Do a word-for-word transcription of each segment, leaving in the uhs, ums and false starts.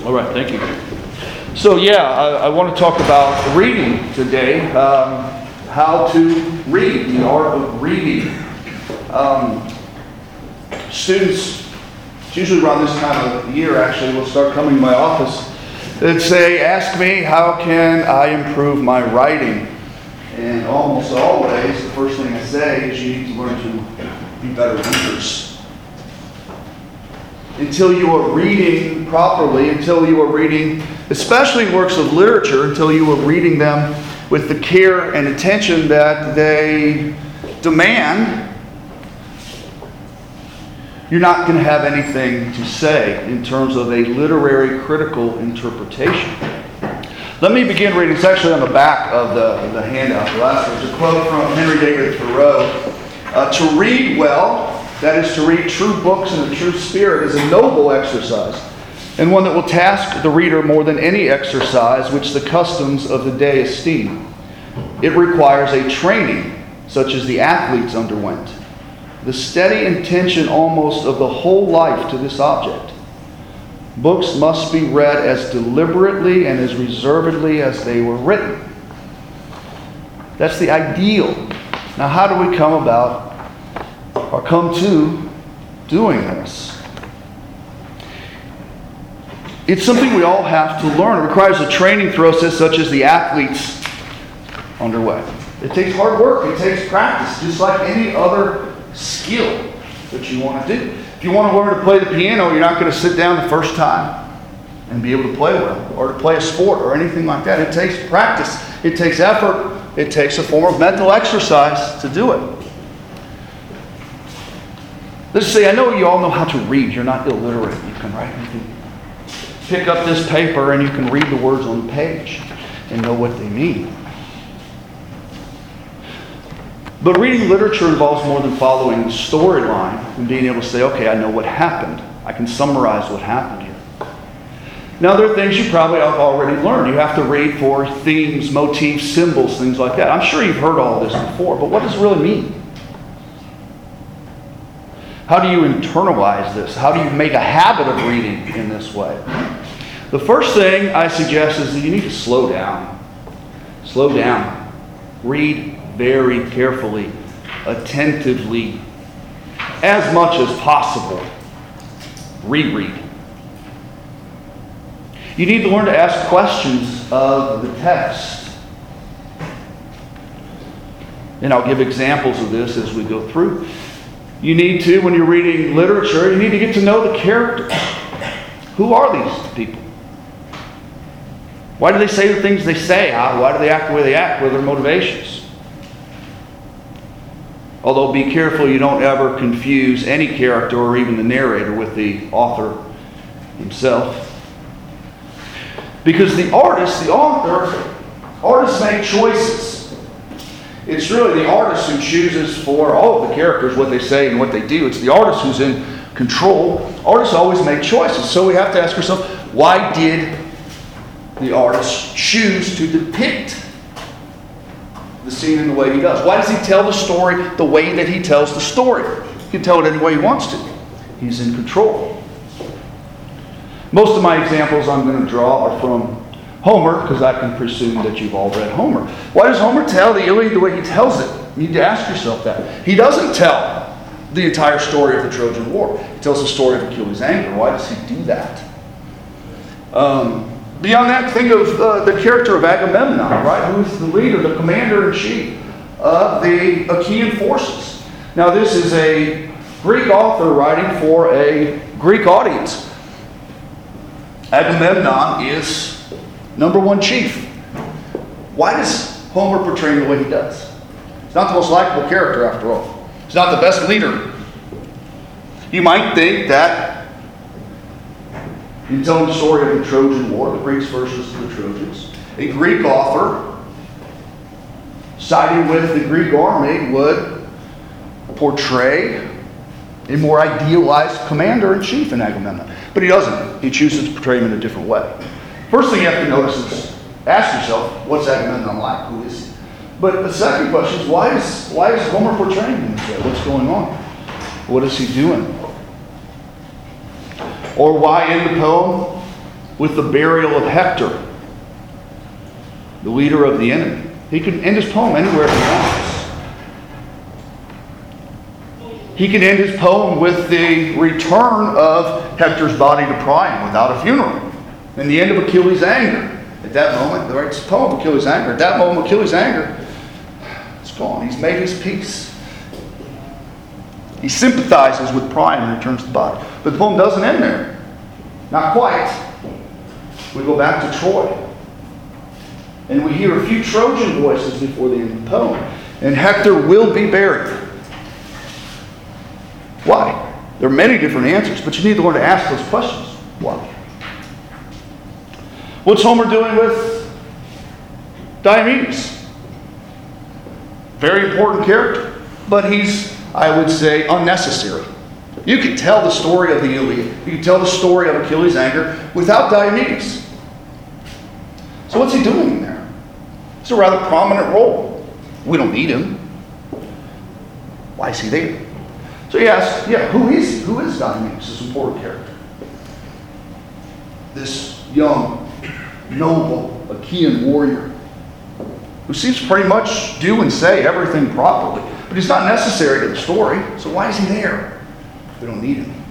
All right, thank you. So yeah, I, I want to talk about reading today. Um, how to read, the art of reading. Um, students, it's usually around this time of year actually, will start coming to my office and say, ask me, how can I improve my writing? And almost always, the first thing I say is you need to learn to be better readers. Until you are reading properly, until you are reading, especially works of literature, until you are reading them with the care and attention that they demand, you're not going to have anything to say in terms of a literary critical interpretation. Let me begin reading. It's actually on the back of the, the handout. The last one is a quote from Henry David Thoreau. Uh, to read well, that is to read true books in a true spirit, is a noble exercise, and one that will task the reader more than any exercise which the customs of the day esteem. It requires a training, such as the athletes underwent, the steady intention almost of the whole life to this object. Books must be read as deliberately and as reservedly as they were written. That's the ideal. Now, how do we come about or come to doing this? It's something we all have to learn. It requires a training process such as the athletes underway. It takes hard work. It takes practice, just like any other skill that you want to do. If you want to learn to play the piano, you're not going to sit down the first time and be able to play well, or to play a sport or anything like that. It takes practice. It takes effort. It takes a form of mental exercise to do it. Let's say, I know you all know how to read. You're not illiterate. You can write. You can pick up this paper and you can read the words on the page and know what they mean. But reading literature involves more than following the storyline and being able to say, okay, I know what happened. I can summarize what happened here. Now, there are things you probably have already learned. You have to read for themes, motifs, symbols, things like that. I'm sure you've heard all this before, but what does it really mean? How do you internalize this? How do you make a habit of reading in this way? The first thing I suggest is that you need to slow down. Slow down. Read very carefully, attentively, as much as possible. Reread. You need to learn to ask questions of the text. And I'll give examples of this as we go through. You need to, when you're reading literature, you need to get to know the characters. Who are these people? Why do they say the things they say? How, why do they act the way they act? What are their motivations? Although be careful you don't ever confuse any character or even the narrator with the author himself. Because the artist, the author, artists make choices. It's really the artist who chooses for all of the characters what they say and what they do. It's the artist who's in control. Artists always make choices. So we have to ask ourselves, why did the artist choose to depict the scene in the way he does? Why does he tell the story the way that he tells the story? He can tell it any way he wants to. He's in control. Most of my examples I'm going to draw are from Homer, because I can presume that you've all read Homer. Why does Homer tell the Iliad the way he tells it? You need to ask yourself that. He doesn't tell the entire story of the Trojan War. He tells the story of Achilles' anger. Why does he do that? Um, beyond that, think of uh, the character of Agamemnon, right? Who's the leader, the commander-in-chief of the Achaean forces. Now, this is a Greek author writing for a Greek audience. Agamemnon is number one chief. Why does Homer portray him the way he does? He's not the most likable character, after all. He's not the best leader. You might think that in telling the story of the Trojan War, the Greeks versus the Trojans, a Greek author siding with the Greek army would portray a more idealized commander-in-chief in Agamemnon. But he doesn't. He chooses to portray him in a different way. First thing you have to notice is, ask yourself, what's Agamemnon like? Who is he? But the second question is, why is why is Homer portraying him this way? What's going on? What is he doing? Or why in the poem with the burial of Hector, the leader of the enemy. He can end his poem anywhere he wants. He can end his poem with the return of Hector's body to Priam without a funeral. And the end of Achilles' anger. At that moment, the right poem of Achilles' anger. At that moment, Achilles' anger is gone. He's made his peace. He sympathizes with Priam and returns the body. But the poem doesn't end there. Not quite. We go back to Troy. And we hear a few Trojan voices before the end of the poem. And Hector will be buried. Why? There are many different answers, but you need to learn to ask those questions. Why? What's Homer doing with Diomedes? Very important character, but he's, I would say, unnecessary. You can tell the story of the Iliad, you can tell the story of Achilles' anger without Diomedes. So what's he doing there? It's a rather prominent role. We don't need him. Why is he there? So he asks, yeah, who is he? Who is Diomedes, this important character? This young, noble Achaean warrior who seems to pretty much do and say everything properly, but he's not necessary to the story, so why is he there? We don't need him.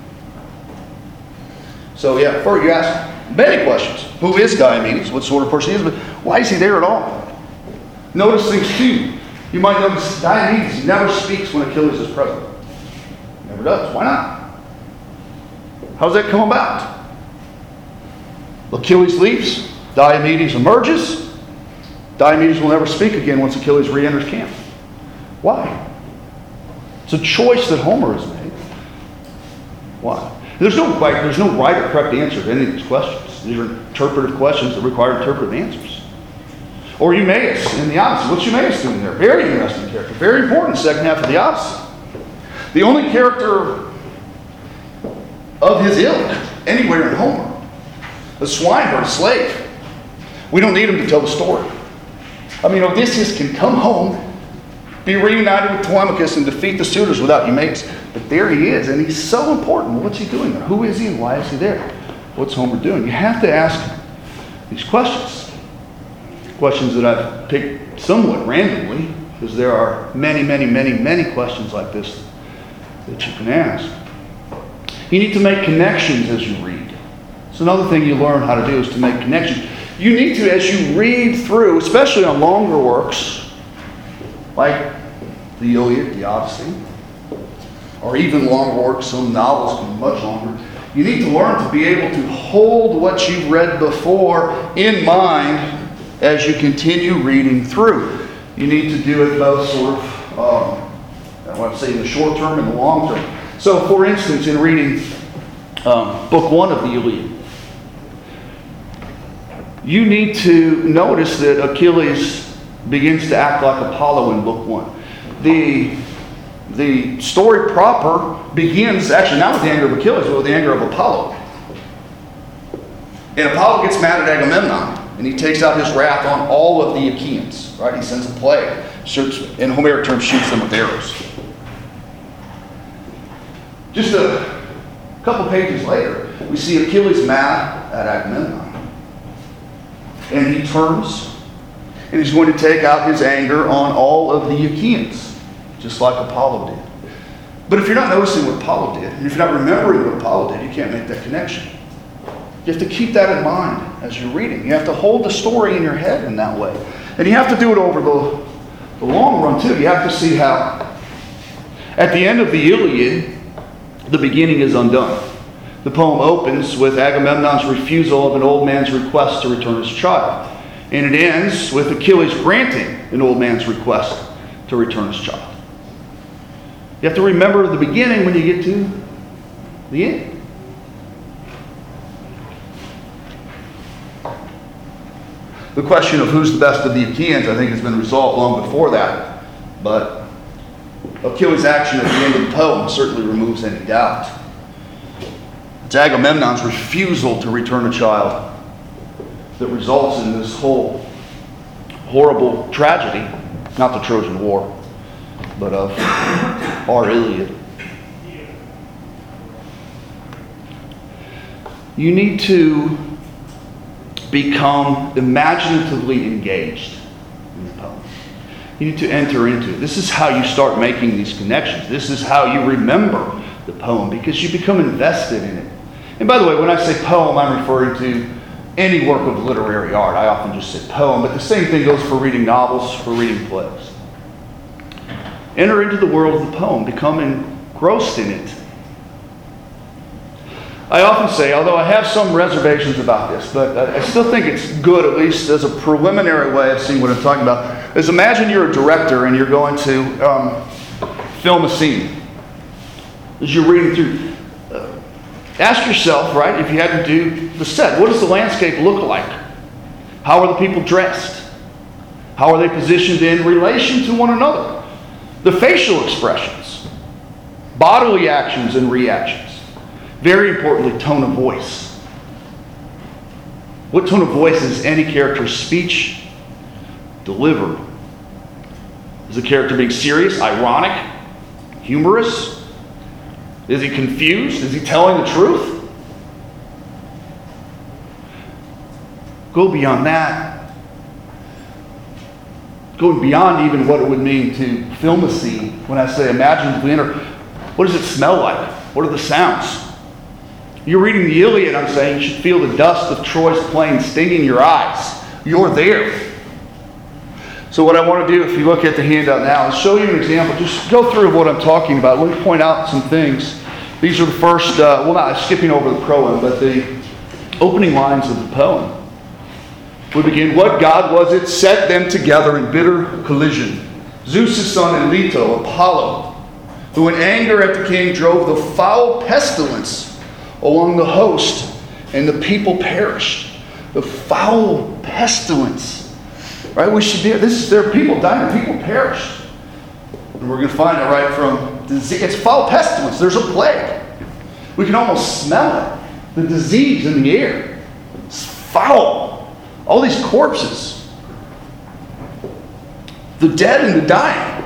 So yeah, first you ask many questions. Who is Diomedes? What sort of person he is? But why is he there at all? Notice things too. You might notice Diomedes never speaks when Achilles is present. Never does. Why not? How does that come about? Achilles leaves. Diomedes emerges. Diomedes will never speak again once Achilles re-enters camp. Why? It's a choice that Homer has made. Why? There's no right, there's no right or correct answer to any of these questions. These are interpretive questions that require interpretive answers. Or Eumaeus in the Odyssey. What's Eumaeus doing there? Very interesting character. Very important second half of the Odyssey. The only character of his ilk anywhere in Homer. A swineherd, a slave. We don't need him to tell the story. I mean, Odysseus can come home, be reunited with Telemachus, and defeat the suitors without Eumaeus. But there he is, and he's so important. Well, what's he doing there? Who is he and why is he there? What's Homer doing? You have to ask these questions. Questions that I've picked somewhat randomly, because there are many, many, many, many questions like this that you can ask. You need to make connections as you read. So another thing you learn how to do is to make connections. You need to, as you read through, especially on longer works, like the Iliad, the Odyssey, or even longer works, some novels can be much longer, you need to learn to be able to hold what you've read before in mind as you continue reading through. You need to do it both sort of, um, I want to say in the short term and the long term. So for instance, in reading um, book one of the Iliad, you need to notice that Achilles begins to act like Apollo in book one. The, the story proper begins actually not with the anger of Achilles, but with the anger of Apollo. And Apollo gets mad at Agamemnon, and he takes out his wrath on all of the Achaeans. Right? He sends a plague, shoots, in Homeric terms, shoots them with arrows. Just a couple pages later, we see Achilles mad at Agamemnon. And he turns, and he's going to take out his anger on all of the Achaeans, just like Apollo did. But if you're not noticing what Apollo did, and if you're not remembering what Apollo did, you can't make that connection. You have to keep that in mind as you're reading. You have to hold the story in your head in that way. And you have to do it over the, the long run, too. You have to see how, at the end of the Iliad, the beginning is undone. The poem opens with Agamemnon's refusal of an old man's request to return his child. And it ends with Achilles granting an old man's request to return his child. You have to remember the beginning when you get to the end. The question of who's the best of the Achaeans, I think, has been resolved long before that. But Achilles' action at the end of the poem certainly removes any doubt. It's Agamemnon's refusal to return a child that results in this whole horrible tragedy, not the Trojan War, but of our Iliad. You need to become imaginatively engaged in the poem. You need to enter into it. This is how you start making these connections. This is how you remember the poem, because you become invested in it. And by the way, when I say poem, I'm referring to any work of literary art. I often just say poem, but the same thing goes for reading novels, for reading plays. Enter into the world of the poem. Become engrossed in it. I often say, although I have some reservations about this, but I still think it's good, at least as a preliminary way of seeing what I'm talking about, is imagine you're a director and you're going to um, film a scene. As you're reading through, uh, ask yourself, right, if you had to do the set, what does the landscape look like? How are the people dressed? How are they positioned in relation to one another? The facial expressions, bodily actions and reactions. Very importantly, tone of voice. What tone of voice is any character's speech delivered? Is the character being serious, ironic, humorous? Is he confused? Is he telling the truth? Go beyond that. Going beyond even what it would mean to film a scene. When I say imaginatively enter, what does it smell like? What are the sounds? You're reading the Iliad, I'm saying, you should feel the dust of Troy's plain stinging your eyes. You're there. So what I want to do, if you look at the handout now, is show you an example. Just go through what I'm talking about. Let me point out some things. These are the first, uh, well, not skipping over the proem, but the opening lines of the poem. We begin, what god was it set them together in bitter collision? Zeus' son and Leto, Apollo, who in anger at the king drove the foul pestilence along the host, and the people perished. The foul pestilence. Right? We should be, this is, there are people dying, people perished. And we're going to find it right from disease. It's foul pestilence. There's a plague. We can almost smell it. The disease in the air. It's foul. All these corpses. The dead and the dying.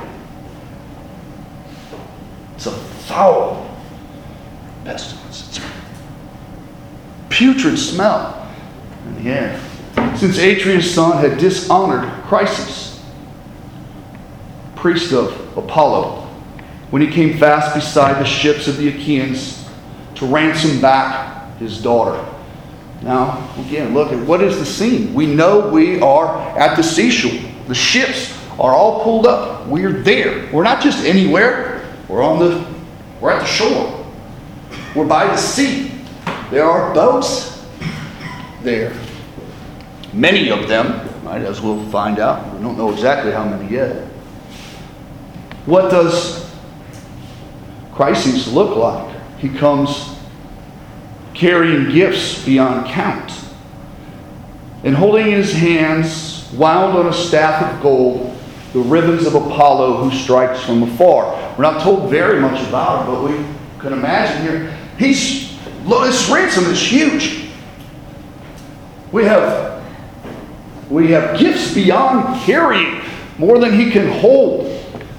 It's a foul pestilence. It's a putrid smell in the air. Since Atreus' son had dishonored Chryses, priest of Apollo, when he came fast beside the ships of the Achaeans to ransom back his daughter. Now, again, look at what is the scene. We know we are at the seashore. The ships are all pulled up. We're there. We're not just anywhere. We're on the, we're at the shore. We're by the sea. There are boats there. Many of them, right, as we'll find out. We don't know exactly how many yet. What does Chryses look like? He comes carrying gifts beyond count, and holding in his hands, wound on a staff of gold, the ribbons of Apollo who strikes from afar. We're not told very much about it, but we can imagine here. He's, look, this ransom is huge. We have We have gifts beyond carrying, more than he can hold.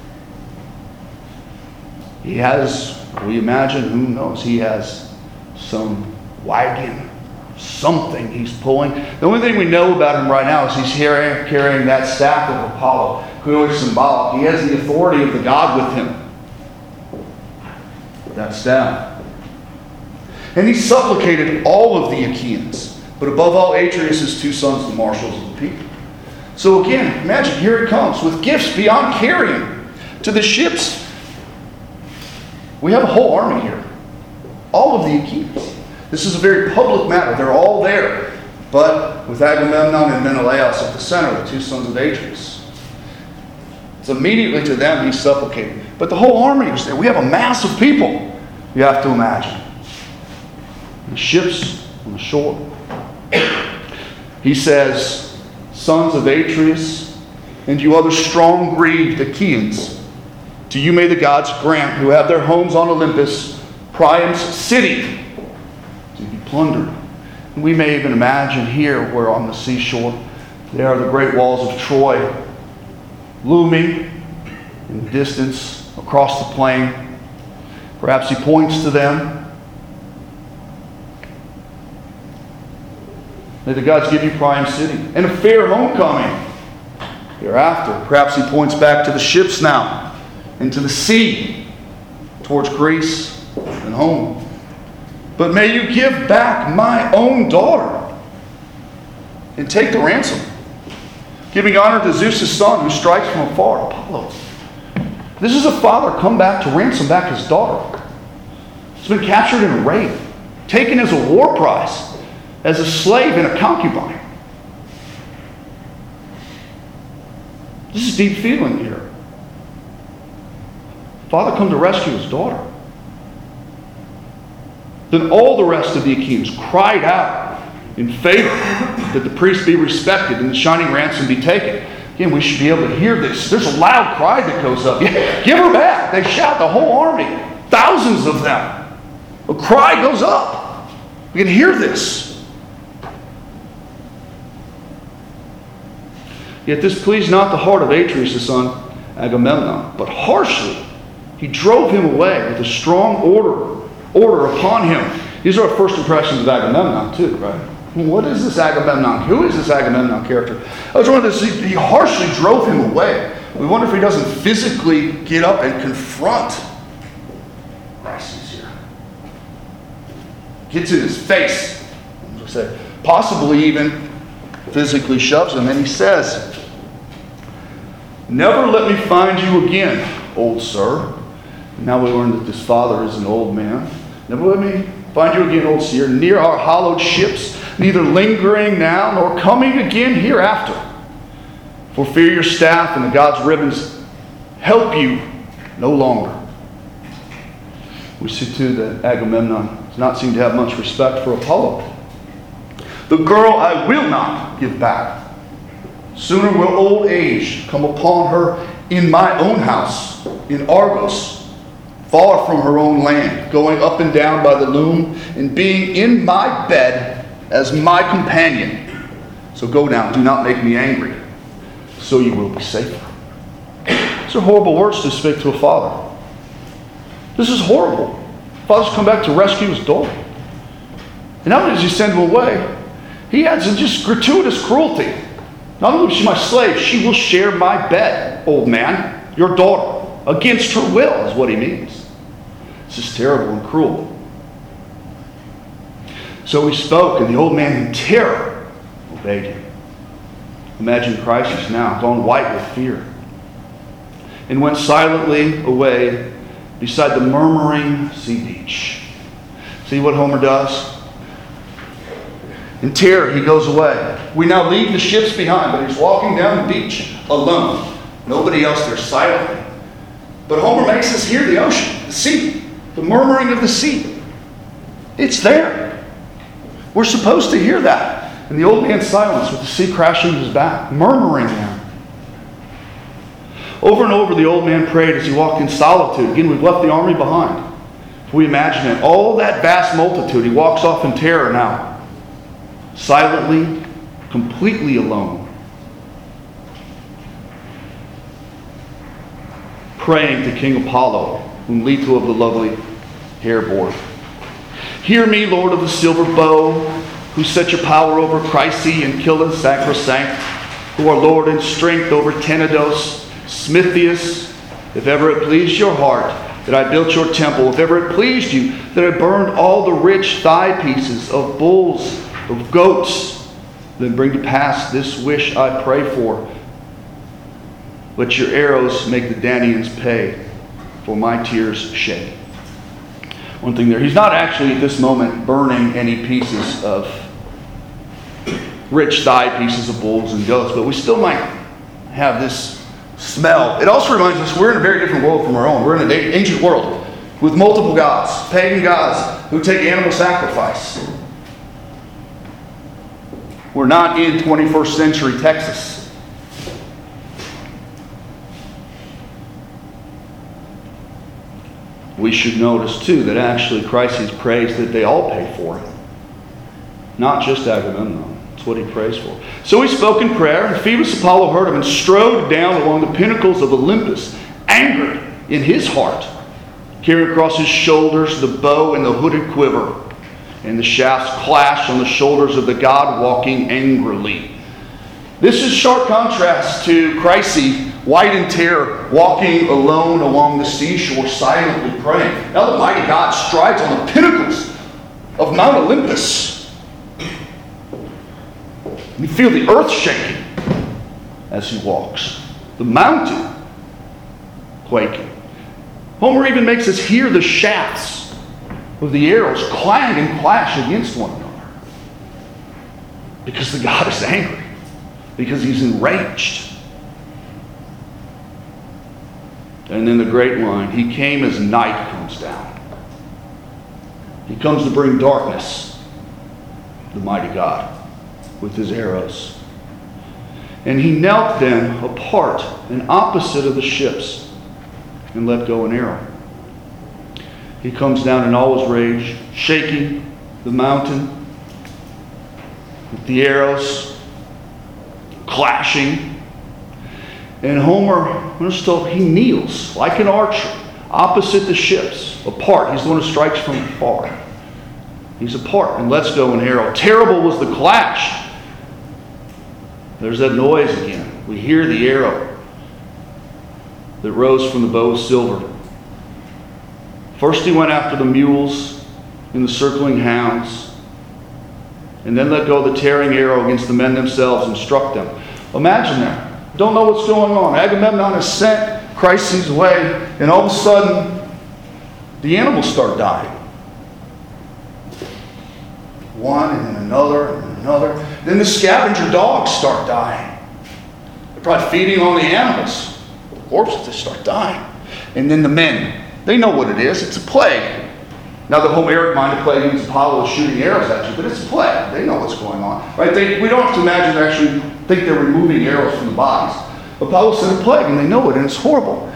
He has, we imagine, who knows, he has some wagon, something he's pulling. The only thing we know about him right now is he's carrying, carrying that staff of Apollo, clearly symbolic. He has the authority of the god with him. That staff. And he supplicated all of the Achaeans, but above all, Atreus' two sons, the marshals of the people. So again, imagine, here he comes with gifts beyond carrying to the ships. We have a whole army here. All of the Achaeans. This is a very public matter. They're all there. But with Agamemnon and Menelaus at the center, the two sons of Atreus. So immediately to them he supplicated. But the whole army was there. We have a mass of people, you have to imagine. The ships on the shore. He says, sons of Atreus, and you other strong-grieved Achaeans, to you may the gods grant, who have their homes on Olympus, Priam's city, to be plundered. And we may even imagine here, where on the seashore, there are the great walls of Troy, looming in the distance across the plain. Perhaps he points to them. May the gods give you Priam City and a fair homecoming hereafter. Perhaps he points back to the ships now, into the sea, towards Greece and home. But may you give back my own daughter and take the ransom, giving honor to Zeus' son who strikes from afar, Apollo. This is a father come back to ransom back his daughter. He's been captured in a raid, taken as a war prize, as a slave and a concubine. This is deep feeling here. Father come to rescue his daughter. Then all the rest of the Achaeans cried out in favor that the priest be respected and the shining ransom be taken. Again, we should be able to hear this. There's a loud cry that goes up. Yeah, give her back. They shout, the whole army, thousands of them. A cry goes up. We can hear this. Yet this pleased not the heart of Atreus, the son Agamemnon, but harshly he drove him away with a strong order, order upon him. These are our first impressions of Agamemnon too, right? What is this Agamemnon? Who is this Agamemnon character? I was wondering, this, he harshly drove him away. We wonder if he doesn't physically get up and confront Chryses here. Gets in his face. As I say, possibly even physically shoves him, and he says, "Never let me find you again, old sir." Now we learn that this father is an old man. "Never let me find you again, old seer, near our hallowed ships, neither lingering now nor coming again hereafter. For fear your staff and the gods' ribbons help you no longer." We see too that Agamemnon does not seem to have much respect for Apollo. "The girl I will not give back. Sooner will old age come upon her in my own house, in Argos, far from her own land, going up and down by the loom, and being in my bed as my companion. So go now, do not make me angry, so you will be safer." These are horrible words to speak to a father. This is horrible. Father's come back to rescue his daughter. And not only does he send him away, he adds in just gratuitous cruelty. Not only is she my slave, she will share my bed, old man, your daughter. Against her will is what he means. This is terrible and cruel. So he spoke, and the old man in terror obeyed him. Imagine Chryses now, gone white with fear, and went silently away beside the murmuring sea beach. See what Homer does? In terror, he goes away. We now leave the ships behind, but he's walking down the beach alone. Nobody else there, silently. But Homer makes us hear the ocean, the sea, the murmuring of the sea. It's there. We're supposed to hear that. And the old man's silence with the sea crashing to his back, murmuring now. Over and over the old man prayed as he walked in solitude. Again, we've left the army behind. If we imagine it, all that vast multitude, he walks off in terror now. Silently, completely alone. Praying to King Apollo, whom Leto of the lovely hair bore. "Hear me, Lord of the silver bow, who set your power over Chryse and Killa sacrosanct, who are Lord in strength over Tenedos, Smithius, if ever it pleased your heart that I built your temple, if ever it pleased you that I burned all the rich thigh pieces of bulls, of goats, then bring to pass this wish I pray for. Let your arrows make the Danaans pay for my tears shed." One thing there, he's not actually at this moment burning any pieces of rich thigh pieces of bulls and goats, but we still might have this smell. It also reminds us we're in a very different world from our own. We're in an ancient world with multiple gods, pagan gods who take animal sacrifice. We're not in twenty-first century Texas. We should notice, too, that actually Chryses prays that they all pay for it. Not just Agamemnon. That's what he prays for. "So he spoke in prayer, and Phoebus Apollo heard him and strode down along the pinnacles of Olympus, angered in his heart, carrying across his shoulders the bow and the hooded quiver. and the shafts clashed on the shoulders of the god walking angrily. This is sharp contrast to Chryse, white in terror, walking alone along the seashore, silently praying. Now the mighty God strides on the pinnacles of Mount Olympus. You feel the earth shaking as he walks, the mountain quaking. Homer even makes us hear the shafts of the arrows clang and clash against one another, because the God is angry, because he's enraged. And then the great line, he came as night comes down. He comes to bring darkness, the mighty God, with his arrows. And he knelt then apart and opposite of the ships and let go an arrow. He comes down in all his rage, shaking the mountain with the arrows clashing. And Homer, we're told, he kneels like an archer opposite the ships, apart. He's the one who strikes from afar. He's apart and lets go an arrow. Terrible was the clash. There's that noise again. We hear the arrow that rose from the bow of silver. First he went after the mules and the circling hounds, and then let go the tearing arrow against the men themselves and struck them. Imagine that. Don't know what's going on. Agamemnon is sent Chryse's way, and all of a sudden, the animals start dying. One and then another and another. Then the scavenger dogs start dying. They're probably feeding on the animals. The corpses just start dying. And then the men, they know what it is. It's a plague. Now the Homeric mind of plague means Apollo is shooting arrows at you, but it's a plague. They know what's going on. Right? They, we don't have to imagine they actually think they're removing arrows from the bodies. Apollo sent a plague, and they know it, and it's horrible.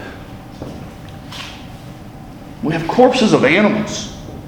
We have corpses of animals.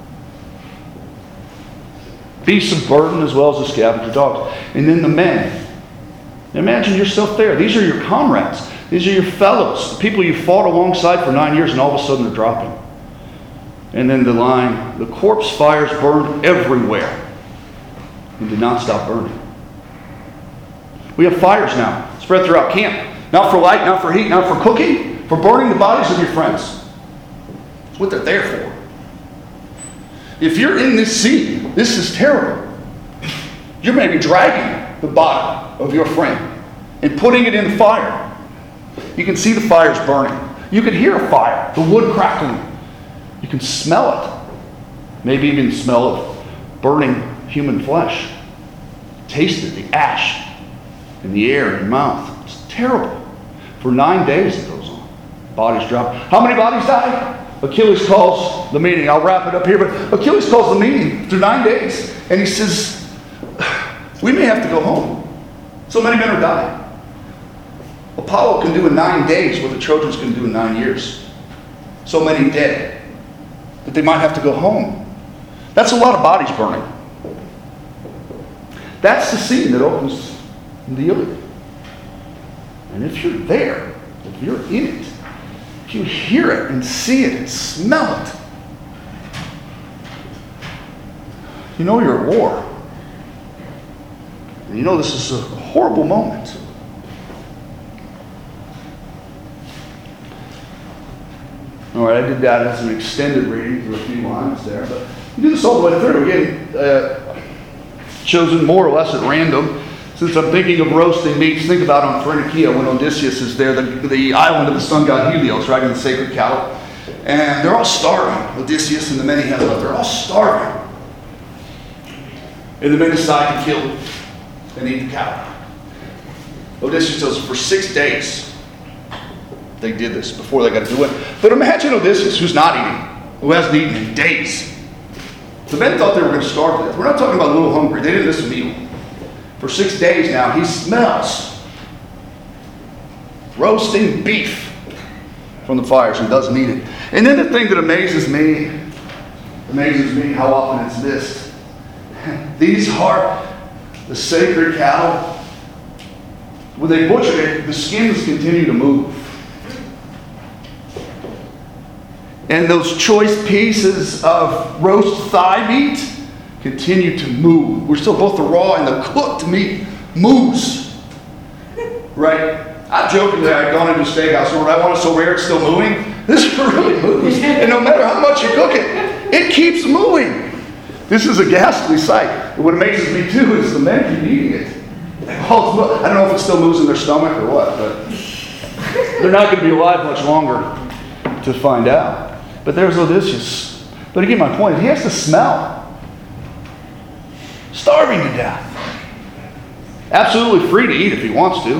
Beasts of burden as well as the scavenger dogs. And then the men. Imagine yourself there. These are your comrades. These are your fellows. The people you fought alongside for nine years and all of a sudden they're dropping. And then the line, the corpse fires burned everywhere and did not stop burning. We have fires now spread throughout camp. Not for light, not for heat, not for cooking, for burning the bodies of your friends. It's what they're there for. If you're in this scene, this is terrible. You're maybe dragging the body of your friend and putting it in the fire. You can see the fires burning. You can hear a fire, the wood crackling. You can smell it. Maybe even smell of burning human flesh. Taste it, the ash in the air in your mouth. It's terrible. For nine days it goes on. Bodies drop. How many bodies die? Achilles calls the meeting. I'll wrap it up here, but Achilles calls the meeting through nine days, and he says, we may have to go home. So many men are dying. Apollo can do in nine days what the Trojans can do in nine years. So many dead that they might have to go home. That's a lot of bodies burning. That's the scene that opens the Iliad. And if you're there, if you're in it, if you hear it and see it and smell it, you know you're at war. And you know this is a horrible moment. All right, I did that as an extended reading through a few lines there, but you do this all the way through. Again, uh, chosen more or less at random. Since I'm thinking of roasting meats, think about on Phoenicia when Odysseus is there, the, the island of the sun god Helios, right, in the sacred cattle. And they're all starving. Odysseus and the men he has left, they're all starving. And the men decide to kill and eat the cattle. Odysseus tells them for six days they did this before they got to do it. But imagine Odysseus, who's not eating, who hasn't eaten in days. The men thought they were going to starve to death. We're not talking about a little hungry. They didn't miss a meal. For six days now, he smells roasting beef from the fires and doesn't eat it. And then the thing that amazes me, amazes me how often it's missed. These are the sacred cattle. When they butchered it, the skins continue to move. And those choice pieces of roast thigh meat continue to move. We're still both the raw and the cooked meat moves. Right? I jokingly, I'd gone into a steakhouse and I want it so rare it's still moving. This really moves. And no matter how much you cook it, it keeps moving. This is a ghastly sight. What amazes me too is the men keep eating it. I don't know if it still moves in their stomach or what, but they're not going to be alive much longer to find out. But there's Odysseus. But again, my point is he has to smell. Starving to death. Absolutely free to eat if he wants to.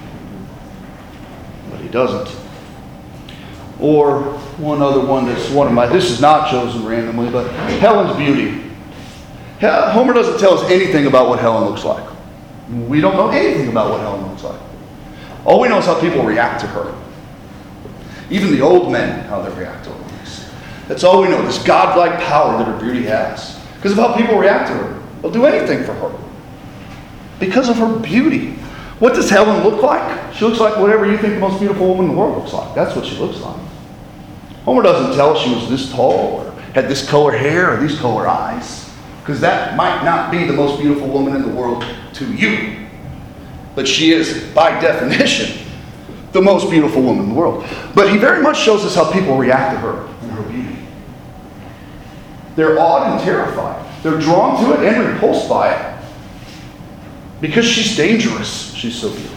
But he doesn't. Or one other one that's one of my, this is not chosen randomly, but Helen's beauty. Homer doesn't tell us anything about what Helen looks like. We don't know anything about what Helen looks like. All we know is how people react to her. Even the old men, how they react to her. That's all we know, this godlike power that her beauty has. Because of how people react to her. They'll do anything for her. Because of her beauty. What does Helen look like? She looks like whatever you think the most beautiful woman in the world looks like. That's what she looks like. Homer doesn't tell us she was this tall or had this color hair or these color eyes. Because that might not be the most beautiful woman in the world to you. But she is, by definition, the most beautiful woman in the world. But he very much shows us how people react to her and her beauty. They're awed and terrified. They're drawn to it and repulsed by it. Because she's dangerous. She's so beautiful.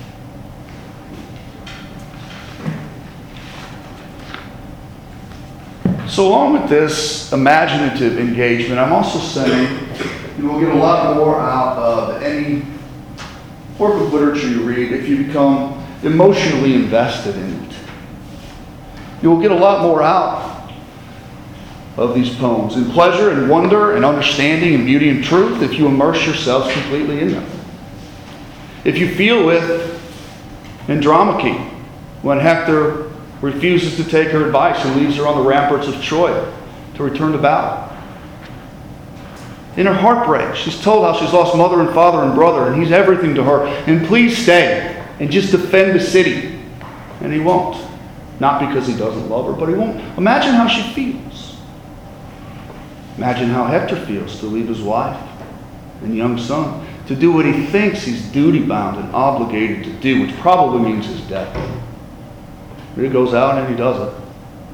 So along with this imaginative engagement, I'm also saying you will get a lot more out of any work of literature you read if you become emotionally invested in it. You will get a lot more out of these poems in pleasure and wonder and understanding and beauty and truth if you immerse yourselves completely in them. If you feel with Andromache when Hector refuses to take her advice and leaves her on the ramparts of Troy to return to battle. In her heartbreak, she's told how she's lost mother and father and brother, and he's everything to her. And please stay and just defend the city. And he won't. Not because he doesn't love her, but he won't. Imagine how she feels. Imagine how Hector feels to leave his wife and young son to do what he thinks he's duty-bound and obligated to do, which probably means his death. But he goes out and he does it.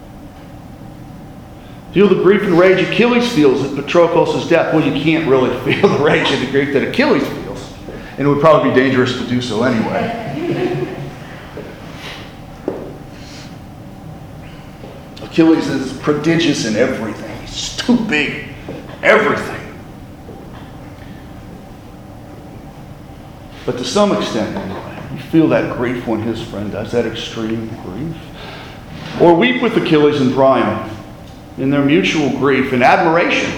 Feel the grief and rage Achilles feels at Patroclus' death. Well, you can't really feel the rage and the grief that Achilles feels. And it would probably be dangerous to do so anyway. Achilles is prodigious in everything. He's too big. Everything. But to some extent, anyway. You feel that grief when his friend does, that extreme grief. Or weep with Achilles and Priam in their mutual grief and admiration.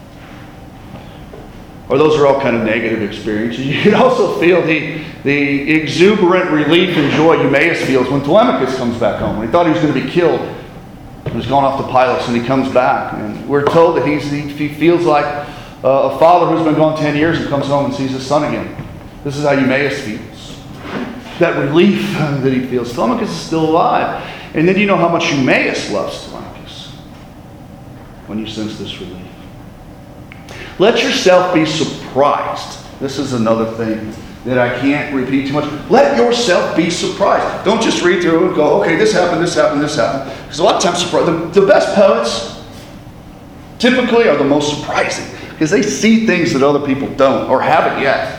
Or those are all kind of negative experiences. You can also feel the, the exuberant relief and joy Eumaeus feels when Telemachus comes back home. When he thought he was going to be killed, he was gone off to Pylos, and he comes back. And we're told that he's, he, he feels like uh, a father who's been gone ten years and comes home and sees his son again. This is how Eumaeus feels. That relief that he feels. Telemachus is still alive. And then you know how much Eumaeus loves Telemachus when you sense this relief. Let yourself be surprised. This is another thing that I can't repeat too much. Let yourself be surprised. Don't just read through and go, okay, this happened, this happened, this happened. Because a lot of times the, the best poets typically are the most surprising because they see things that other people don't or haven't yet.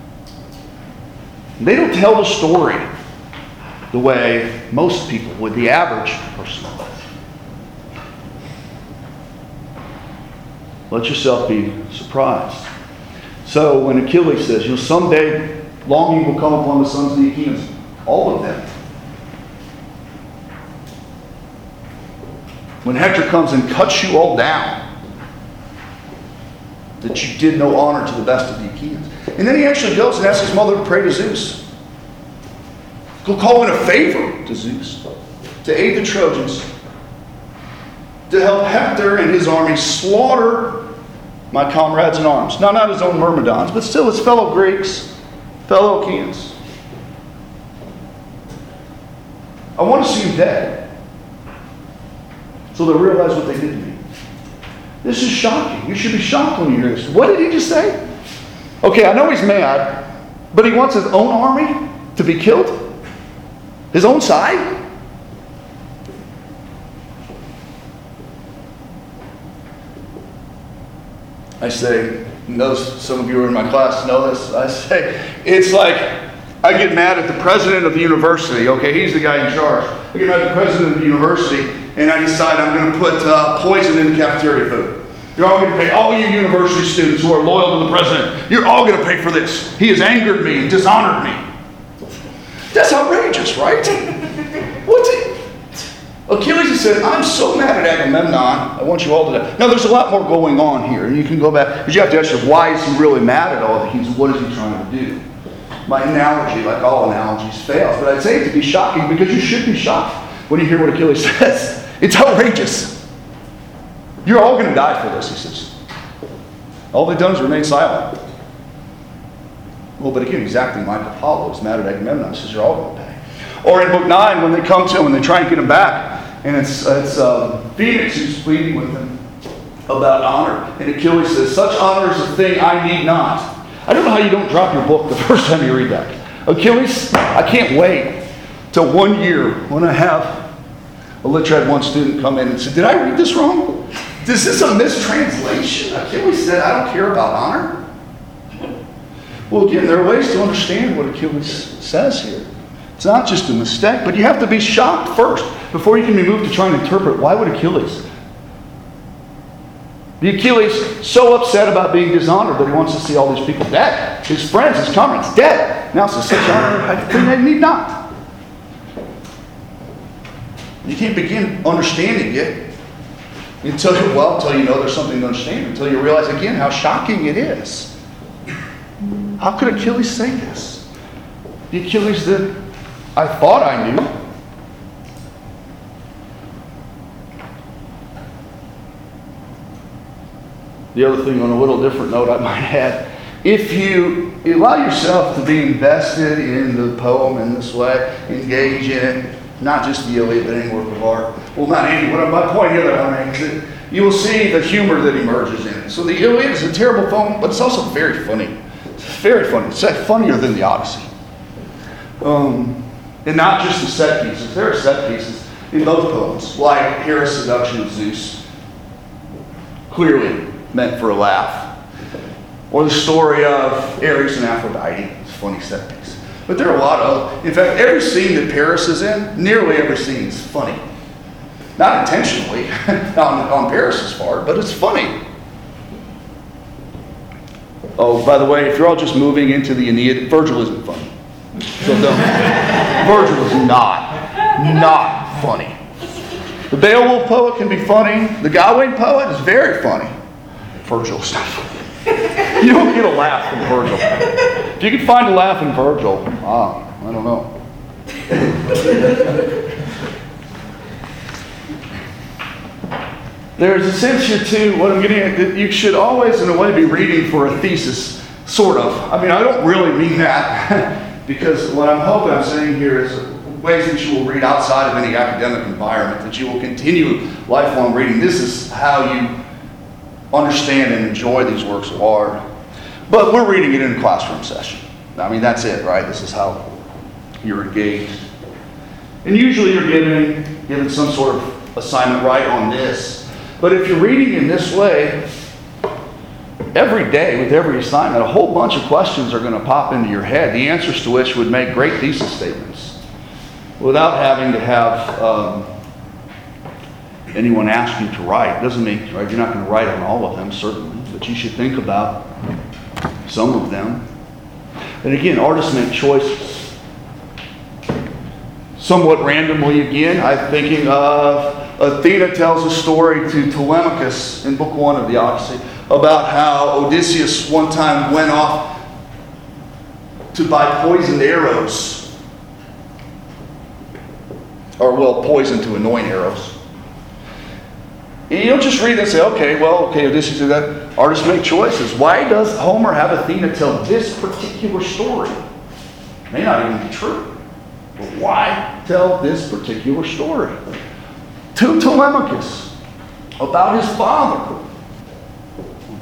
They don't tell the story the way most people would, the average person would. Let yourself be surprised. So when Achilles says, you know, someday longing will come upon the sons of the Achaeans, all of them. When Hector comes and cuts you all down, that you did no honor to the best of the Achaeans. And then he actually goes and asks his mother to pray to Zeus. Go call in a favor to Zeus. To aid the Trojans. To help Hector and his army slaughter my comrades in arms. Now, not his own Myrmidons, but still his fellow Greeks, fellow Achaeans. I want to see you dead. So they'll realize what they did to me. This is shocking. You should be shocked when you hear this. What did he just say? Okay, I know he's mad, but he wants his own army to be killed? His own side? I say, those, some of you who are in my class know this, I say, it's like I get mad at the president of the university. Okay, he's the guy in charge. I get mad at the president of the university, and I decide I'm going to put uh, poison in the cafeteria food. You're all going to pay, all you university students who are loyal to the president, you're all going to pay for this. He has angered me and dishonored me. That's outrageous, right? What's it? Achilles said, I'm so mad at Agamemnon, I want you all to die. Now, there's a lot more going on here, and you can go back, because you have to ask yourself, why is he really mad at all the kings? What is he trying to do? My analogy, like all analogies, fails. But I'd say it to be shocking, because you should be shocked when you hear what Achilles says. It's outrageous. You're all going to die for this, he says. All they've done is remain silent. Well, but again, he's acting like Apollo. He's mad at Agamemnon. He says, you're all going to pay. Or in book nine, when they come to him, when they try and get him back, and it's, it's um, Phoenix who's pleading with him about honor. And Achilles says, such honor is a thing I need not. I don't know how you don't drop your book the first time you read that. Achilles, I can't wait till one year when I have a literate one student come in and say, did I read this wrong? Is this a mistranslation? Achilles said, I don't care about honor. Well, again, there are ways to understand what Achilles says here. It's not just a mistake, but you have to be shocked first before you can be moved to try and interpret. Why would Achilles? The Achilles so upset about being dishonored that he wants to see all these people dead. His friends, his comrades, dead. Now says, such honor I think they need not. You can't begin understanding it until, well, until you know there's something to understand, until you realize again how shocking it is. How could Achilles say this? The Achilles that I thought I knew. The other thing, on a little different note, I might add, if you allow yourself to be invested in the poem in this way, engage in it, not just the Iliad, but any work of art. Well, not any. What my point here that I make is that you will see the humor that emerges in it. So the Iliad is a terrible poem, but it's also very funny. It's very funny. It's funnier than the Odyssey. Um, and not just the set pieces. There are set pieces in both poems, like Hera's seduction of Zeus, clearly meant for a laugh, or the story of Ares and Aphrodite. It's a funny set piece. But there are a lot of, in fact, every scene that Paris is in, nearly every scene is funny. Not intentionally, on, on Paris's part, but it's funny. Oh, by the way, if you're all just moving into the Aeneid, Virgil isn't funny. So don't. Virgil is not, not funny. The Beowulf poet can be funny. The Gawain poet is very funny. Virgil's not funny. You don't get a laugh from Virgil. If you can find a laugh in Virgil, ah, I don't know. There's a sense here too, what I'm getting at, that you should always in a way be reading for a thesis, sort of. I mean, I don't really mean that, because what I'm hoping I'm saying here is ways that you will read outside of any academic environment, that you will continue lifelong reading. This is how you understand and enjoy these works of art. But we're reading it in a classroom session. I mean, that's it, right? This is how you're engaged. And usually you're given, given some sort of assignment right on this. But if you're reading in this way, every day with every assignment, a whole bunch of questions are going to pop into your head, the answers to which would make great thesis statements without having to have um, anyone ask you to write. Doesn't mean, right, you're not going to write on all of them, certainly, but you should think about some of them. And again, artists make choices. Somewhat randomly again, I'm thinking of Athena tells a story to Telemachus in book one of the Odyssey about how Odysseus one time went off to buy poisoned arrows. Or, well, poison to anoint arrows. And you don't just read and say, okay, well, okay, Odysseus did that. Artists make choices. Why does Homer have Athena tell this particular story? It may not even be true. But why tell this particular story? To Telemachus about his father.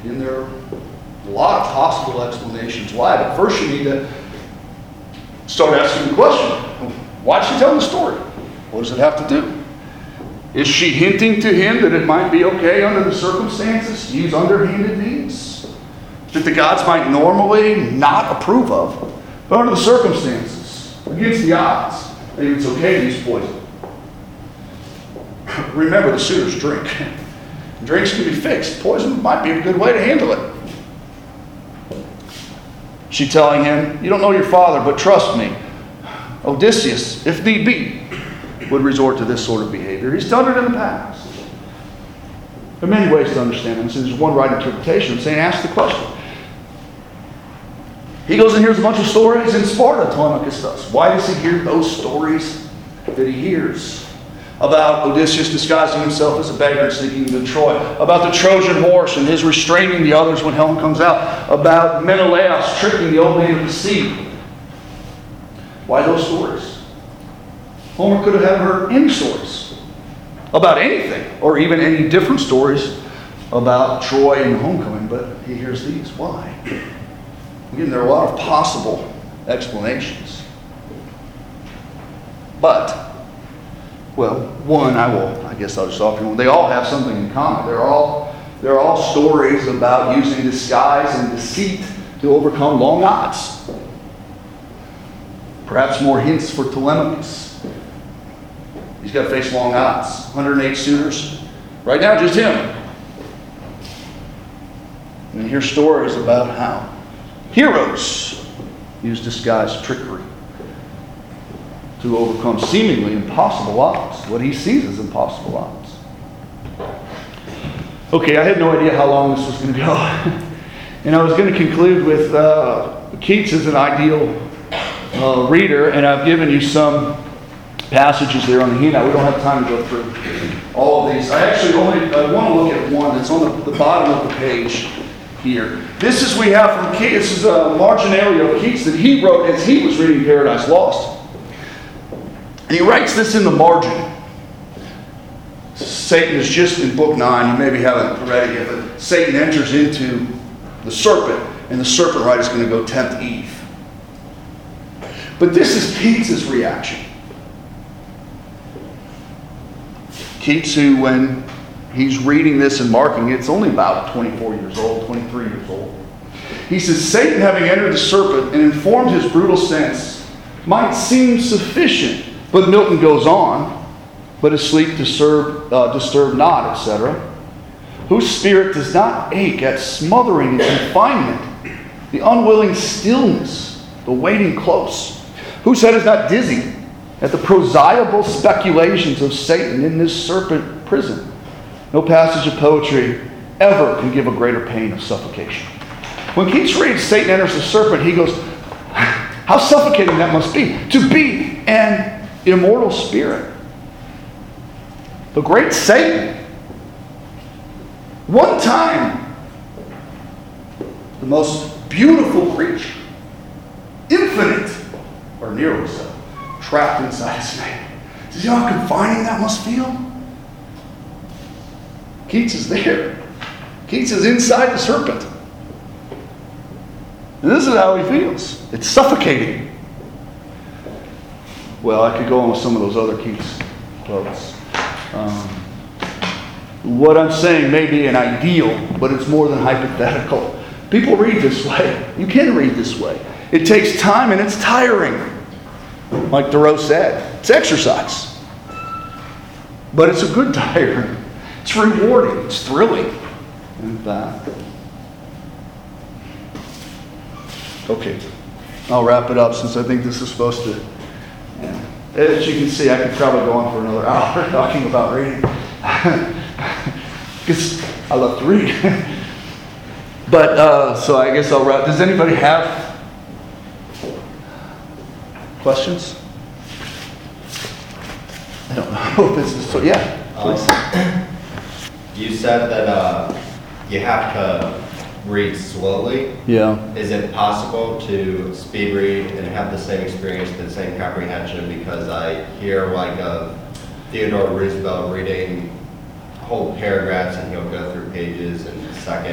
And there are a lot of possible explanations why, but first you need to start asking the question, why is she telling the story? What does it have to do? Is she hinting to him that it might be okay under the circumstances to use underhanded means that the gods might normally not approve of, but under the circumstances, against the odds, maybe it's okay to use poison? Remember, the suitors drink. Drinks can be fixed. Poison might be a good way to handle it. She telling him, you don't know your father, but trust me. Odysseus, if need be, would resort to this sort of behavior. He's done it in the past. There are many ways to understand this. There's one right interpretation. I'm saying ask the question. He goes and hears a bunch of stories in Sparta, Telemachus does. Why does he hear those stories that he hears? About Odysseus disguising himself as a beggar and sneaking into Troy. About the Trojan horse and his restraining the others when Helen comes out. About Menelaus tricking the old man of the sea. Why those stories? Homer could have heard any stories about anything, or even any different stories about Troy and homecoming, but he hears these. Why? Again, there are a lot of possible explanations. But, well, one, I will, I guess I'll just offer one. They all have something in common. They're all, they're all stories about using disguise and deceit to overcome long odds. Perhaps more hints for Telemachus. He's got to face long odds. one hundred eight suitors. Right now, just him. And hear stories about how heroes use disguise trickery to overcome seemingly impossible odds. What he sees as impossible odds. Okay, I had no idea how long this was going to go. And I was going to conclude with uh, Keats is an ideal uh, reader, and I've given you some passages there on the handout. We don't have time to go through all of these. I actually only I want to look at one that's on the, the bottom of the page here. This is we have from Keats. This is a marginalia of Keats that he wrote as he was reading Paradise Lost. And he writes this in the margin. Satan is just in book nine. You maybe haven't read it yet, but Satan enters into the serpent, and the serpent right is going to go tempt Eve. But this is Keats' reaction. Keats, who when he's reading this and marking it, it's only about twenty-four years old, twenty-three years old. He says, Satan, having entered the serpent and informed his brutal sense, might seem sufficient. But Milton goes on, but his sleep disturb, uh, disturb not, et cetera. Whose spirit does not ache at smothering and confinement, the unwilling stillness, the waiting close. Whose head is not dizzy at the prosaical speculations of Satan in this serpent prison. No passage of poetry ever can give a greater pain of suffocation. When Keats reads Satan enters the serpent, he goes, how suffocating that must be. To be an immortal spirit. The great Satan. One time, the most beautiful creature. Infinite, or nearly so. Trapped inside a snake. Do you know how confining that must feel? Keats is there. Keats is inside the serpent. And this is how he feels. It's suffocating. Well, I could go on with some of those other Keats quotes. Um, what I'm saying may be an ideal, but it's more than hypothetical. People read this way. You can read this way. It takes time and it's tiring. Like Thoreau said, it's exercise. But it's a good tiring. It's rewarding. It's thrilling. And uh, okay, I'll wrap it up since I think this is supposed to. Yeah. As you can see, I could probably go on for another hour talking about reading. Because I love to read. But uh, so I guess I'll wrap. Does anybody have questions? I don't know. This is so. Yeah, please. Um, you said that uh, you have to read slowly. Yeah. Is it possible to speed read and have the same experience, the same comprehension? Because I hear like of Theodore Roosevelt reading whole paragraphs and he'll go through pages in seconds.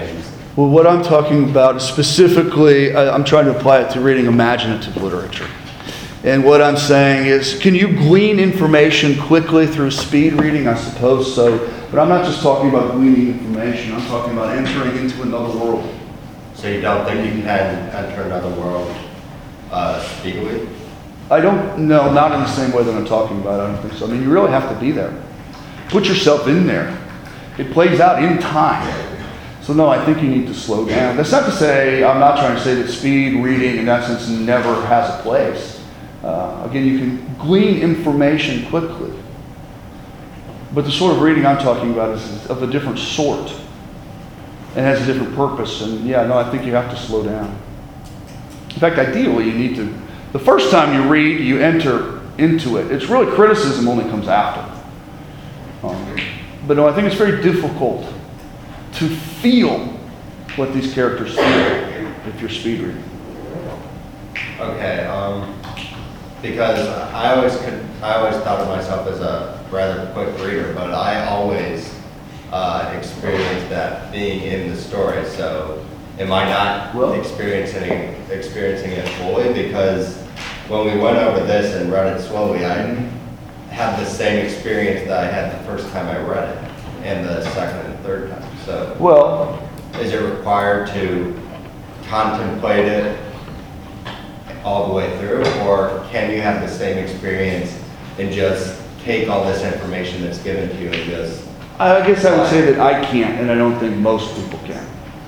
Well, what I'm talking about is specifically, I- I'm trying to apply it to reading imaginative literature. And what I'm saying is, can you glean information quickly through speed reading? I suppose so. But I'm not just talking about gleaning information. I'm talking about entering into another world. So you don't think you can enter another world uh, speedily? I don't, no, not in the same way that I'm talking about. I don't think so. I mean, you really have to be there. Put yourself in there. It plays out in time. So no, I think you need to slow down. That's not to say, I'm not trying to say that speed reading in that sense never has a place. Uh, again, you can glean information quickly. But the sort of reading I'm talking about is of a different sort and has a different purpose. And yeah, no, I think you have to slow down. In fact, ideally, you need to, the first time you read, you enter into it. It's really criticism only comes after. Um, but no, I think it's very difficult to feel what these characters feel if you're speed reading. Okay, um, because I always could, I always thought of myself as a rather quick reader, but I always uh, experienced that being in the story. So, am I not Well- experiencing experiencing it fully? Because when we went over this and read it slowly, I had the same experience that I had the first time I read it, and the second and third time. So, Well, is it required to contemplate it all the way through, or can you have the same experience and just take all this information that's given to you and just... I guess I would say that I can't, and I don't think most people can.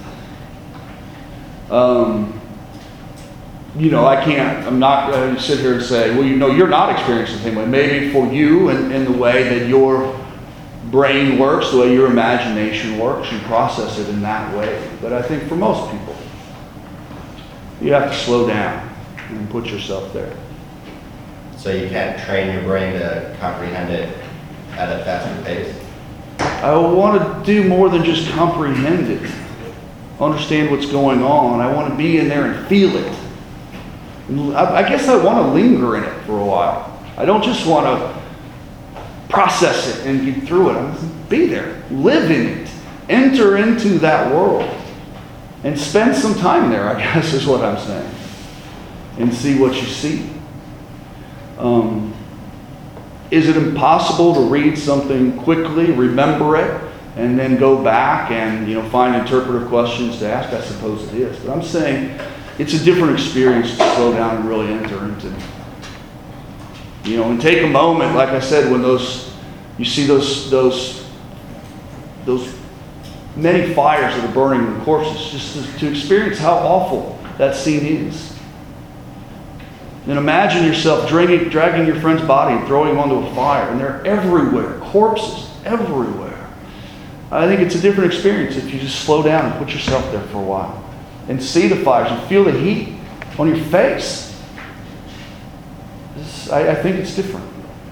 Um, you know, I can't, I'm not going to sit here and say, well, you know, you're not experiencing the same way. Maybe for you and in the way that your brain works, the way your imagination works, you process it in that way. But I think for most people, you have to slow down and put yourself there. So you can't train your brain to comprehend it at a faster pace? I want to do more than just comprehend it, understand what's going on. I want to be in there and feel it. I, I guess I want to linger in it for a while. I don't just want to process it and get through it. I want to be there, live in it, enter into that world, and spend some time there, I guess is what I'm saying, and see what you see. Um, is it impossible to read something quickly, remember it, and then go back and, you know, find interpretive questions to ask? I suppose it is. But I'm saying it's a different experience to slow down and really enter into. You know, and take a moment, like I said, when those, you see those, those, those many fires that are burning and corpses, just to, to experience how awful that scene is. And imagine yourself dragging, dragging your friend's body and throwing him onto a fire, and they're everywhere, corpses everywhere. I think it's a different experience if you just slow down and put yourself there for a while and see the fires and feel the heat on your face. This, I, I think it's different.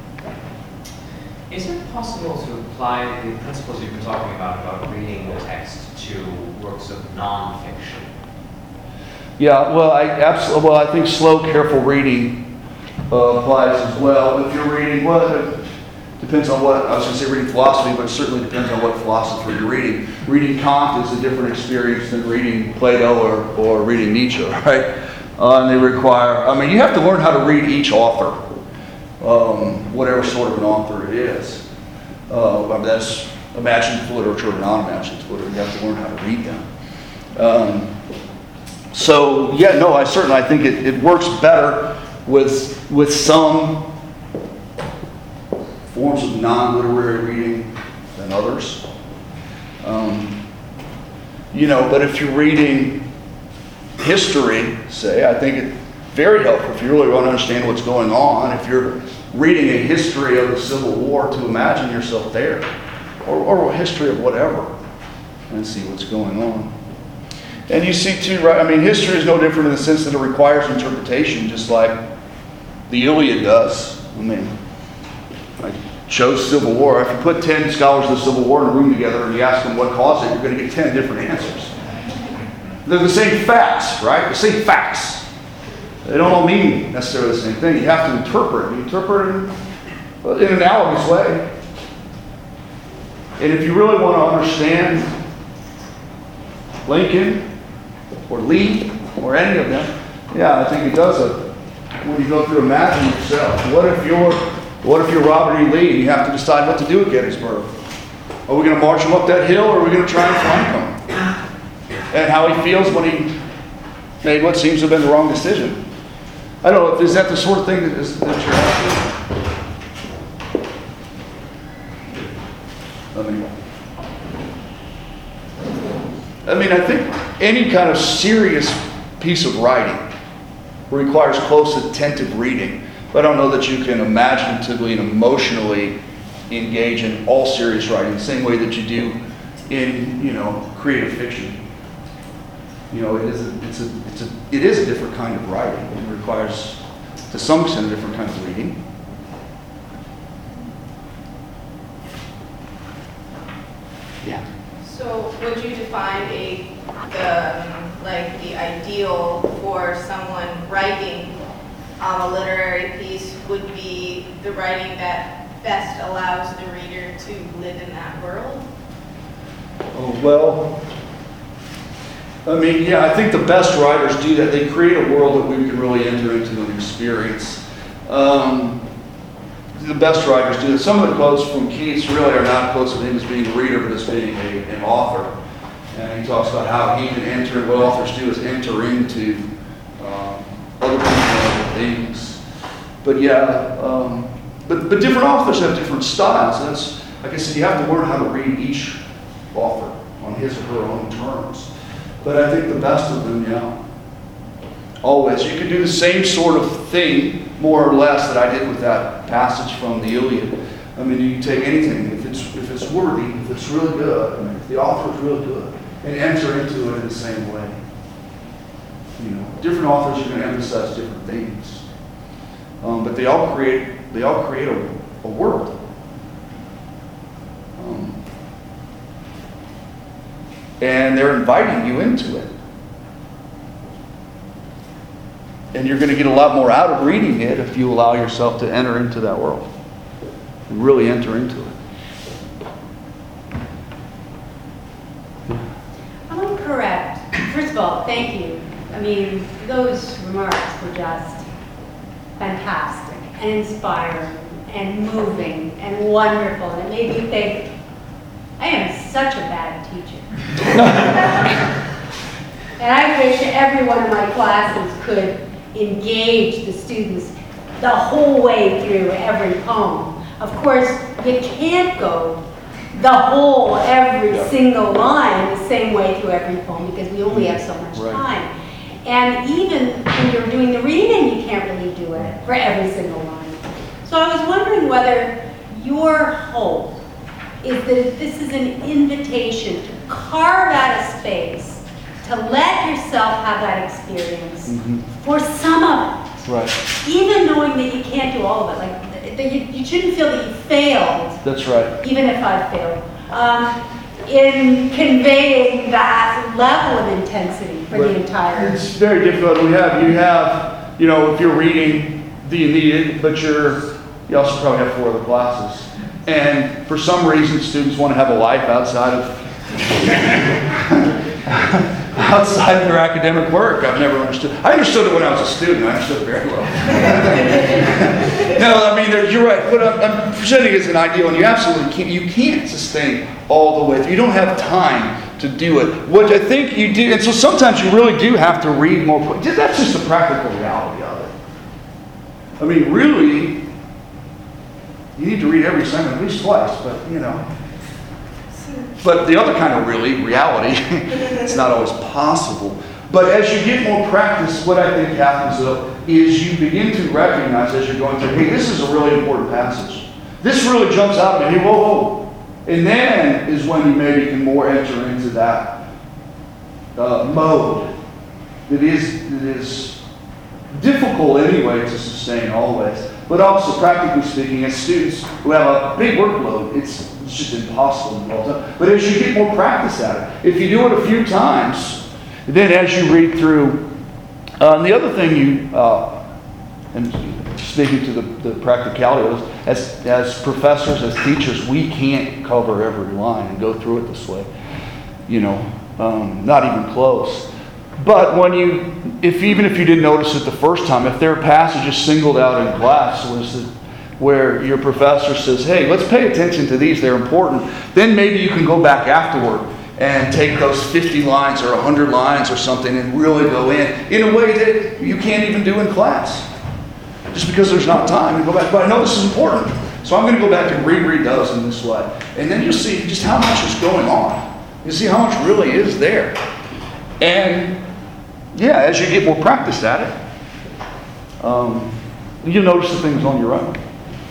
Is it possible to apply the principles you've been talking about, about reading the text, to works of nonfiction? Yeah, well, I absolutely. Well, I think slow, careful reading uh, applies as well. If you're reading, well, it depends on what I was going to say. Reading philosophy, but it certainly depends on what philosopher you're reading. Reading Kant is a different experience than reading Plato or, or reading Nietzsche, right? Uh, and they require. I mean, you have to learn how to read each author, um, whatever sort of an author it is. Uh, I mean, that's imaginative literature or non-imaginative literature. You have to learn how to read them. Um, So, yeah, no, I certainly, I think it, it works better with, with some forms of non-literary reading than others. Um, you know, but if you're reading history, say, I think it's very helpful if you really want to understand what's going on. If you're reading a history of the Civil War, to imagine yourself there, or, or a history of whatever, and see what's going on. And you see too, right? I mean, history is no different in the sense that it requires interpretation, just like the Iliad does. I mean, I chose Civil War. If you put ten scholars of the Civil War in a room together and you ask them what caused it, you're going to get ten different answers. They're the same facts, right? The same facts. They don't all mean necessarily the same thing. You have to interpret. You interpret it in an analogous way. And if you really want to understand Lincoln or Lee or any of them, yeah, I think it does it. When you go through, imagine yourself. What if you're, what if you're Robert E. Lee and you have to decide what to do at Gettysburg? Are we going to march him up that hill, or are we going to try and flank him? And how he feels when he made what seems to have been the wrong decision. I don't know, is that the sort of thing that, is, that you're asking? I mean, I mean, I think any kind of serious piece of writing requires close, attentive reading. But I don't know that you can imaginatively and emotionally engage in all serious writing the same way that you do in, you know, creative fiction. You know, it is a, it's a, it's a, it is a different kind of writing. It requires, to some extent, a different kind of reading. Yeah. So would you define a, the, like the ideal for someone writing um, a literary piece would be the writing that best allows the reader to live in that world? Oh, well, I mean, yeah, I think the best writers do that. They create a world that we can really enter into and experience. Um, the best writers do that. Some of the quotes from Keats really are not quotes of him as being a reader, but as being a, an author. And he talks about how he can enter, what authors do is enter into um, other people and other things. But yeah, um, but, but different authors have different styles. And that's, like I said, you have to learn how to read each author on his or her own terms. But I think the best of them, yeah, always. You can do the same sort of thing, more or less, that I did with that passage from the Iliad. I mean, you can take anything, if it's if it's worthy, if it's really good, I mean, if the author is really good, and enter into it in the same way. You know, different authors are going to emphasize different things, um, but they all create they all create a, a world. Um, and they're inviting you into it. And you're going to get a lot more out of reading it if you allow yourself to enter into that world and really enter into it. I'm correct. First of all, thank you. I mean, those remarks were just fantastic and inspiring and moving and wonderful. And it made me think, I am such a bad teacher. And I wish every one of my classes could engage the students the whole way through every poem. Of course, you can't go the whole, every Yeah. single line the same way through every poem because we only have so much Right. time. And even when you're doing the reading, you can't really do it for every single line. So I was wondering whether your hope is that this is an invitation to carve out a space to let yourself have that experience Mm-hmm. for some of it, Right. even knowing that you can't do all of it. Like that you, you shouldn't feel that you failed, That's right. even if I failed, um, in conveying that level of intensity for Right. the entire. It's very difficult. We have, you have, you know, if you're reading the Aeneid, but you're, you also probably have four other classes. And for some reason, students want to have a life outside of outside of their academic work. I've never understood. I understood it when I was a student. I understood it very well. No, I mean, there- you're right. What I'm, I'm presenting is an ideal, and you absolutely can't. You can't sustain all the way through. You don't have time to do it. What I think you do, and so sometimes you really do have to read more. That's just the practical reality of it. I mean, really, you need to read every sentence at least twice, but you know. But the other kind of really, reality, it's not always possible. But as you get more practice, what I think happens though, is you begin to recognize as you're going through, hey, this is a really important passage. This really jumps out at me, hey, whoa, whoa. And then is when you maybe can more enter into that uh, mode that is, that is difficult anyway to sustain always. But also, practically speaking, as students who have a big workload, it's, it's just impossible all the time. But as you get more practice at it, if you do it a few times, then as you read through, uh, and the other thing you, uh, and speaking to the, the practicality of this, as, as professors, as teachers, we can't cover every line and go through it this way. You know, Um, not even close. But when you, if even if you didn't notice it the first time, if there are passages singled out in class was that where your professor says, hey, let's pay attention to these, they're important, then maybe you can go back afterward and take those fifty lines or one hundred lines or something and really go in, in a way that you can't even do in class. Just because there's not time, you go back, but I know this is important, so I'm going to go back and reread those in this way. And then you'll see just how much is going on. You see how much really is there. And yeah, as you get more practice at it, um, you'll notice the things on your own.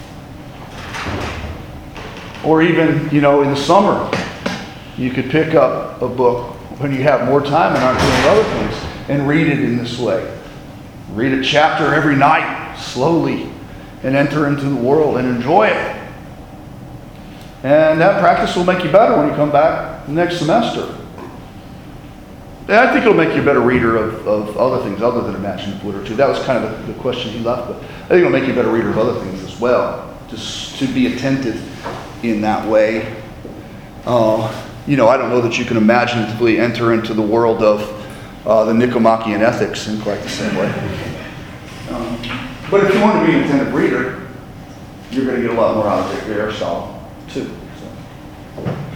Or even, you know, in the summer, you could pick up a book when you have more time and aren't doing other things and read it in this way. Read a chapter every night, slowly, and enter into the world and enjoy it. And that practice will make you better when you come back next semester. And I think it'll make you a better reader of, of other things other than imaginative literature. That was kind of the, the question he left, but I think it'll make you a better reader of other things as well. Just to be attentive in that way. Uh, you know, I don't know that you can imaginatively enter into the world of uh, the Nicomachean Ethics in quite the same way. Um, but if you want to be an attentive reader, you're going to get a lot more out of Aristotle too. So.